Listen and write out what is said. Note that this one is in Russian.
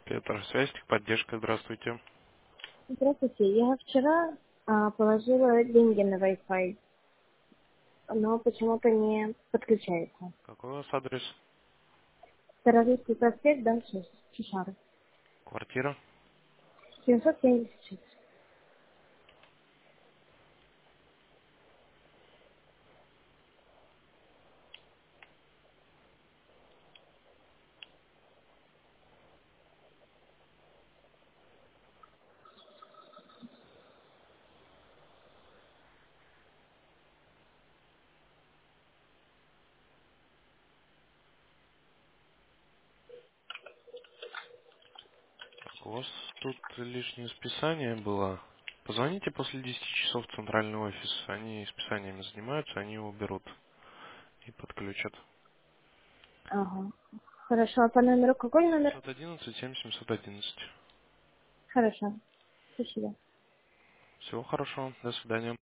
Электросвязь, техподдержка, здравствуйте. Здравствуйте. Я вчера положила деньги на Wi-Fi, но почему-то не подключается. Какой у вас адрес? Старорусский проспект, дом 6, Чешары. Квартира? 776. Так, у вас тут лишнее списание было. Позвоните после 10 часов в центральный офис. Они списаниями занимаются, они его берут и подключат. Ага. Хорошо. А по номеру какой номер? 711 7711. Хорошо. Спасибо. Всего хорошего. До свидания.